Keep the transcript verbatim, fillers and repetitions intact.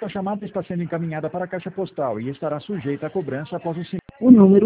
A chamada está sendo encaminhada para a caixa postal e estará sujeita a cobrança após o sinal. O número